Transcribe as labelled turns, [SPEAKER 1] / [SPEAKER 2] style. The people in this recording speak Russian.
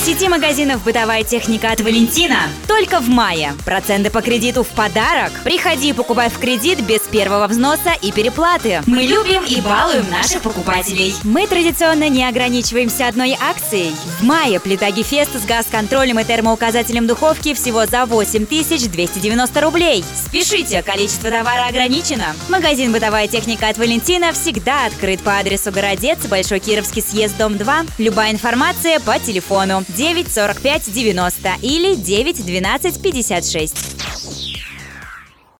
[SPEAKER 1] В сети магазинов «Бытовая техника» от Валентина только в мае. Проценты по кредиту в подарок. Приходи и покупай в кредит без первого взноса и переплаты. Мы любим и балуем наших покупателей. Мы традиционно не ограничиваемся одной акцией. В мае плита Гефест с газ-контролем и термоуказателем духовки всего за 8290 рублей. Спешите, количество товара ограничено. Магазин «Бытовая техника» от Валентина всегда открыт по адресу Городец, Большой Кировский съезд, дом 2. Любая информация по телефону 9 45 90 или 9 12 56.